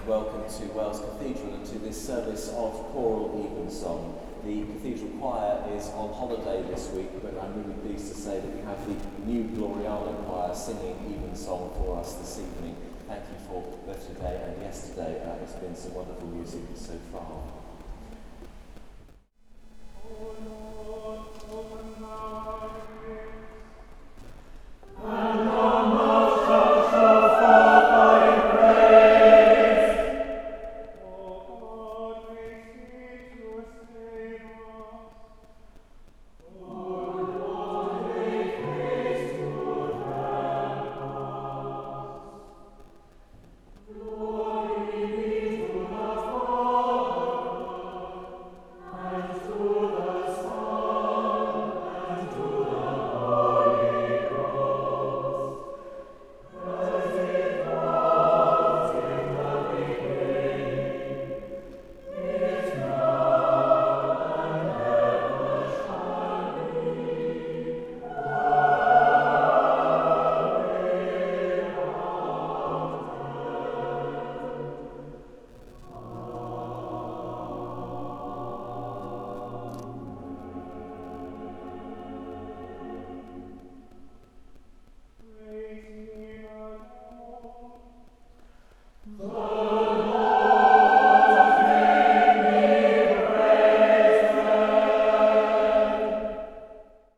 welcome to Wells Cathedral and to this service of choral evensong. The Cathedral Choir is on holiday this week, but I'm really pleased to say that we have the new Gloriana Choir singing evensong for us this evening. Thank you for both today and yesterday. It's been some wonderful music so far. Lord.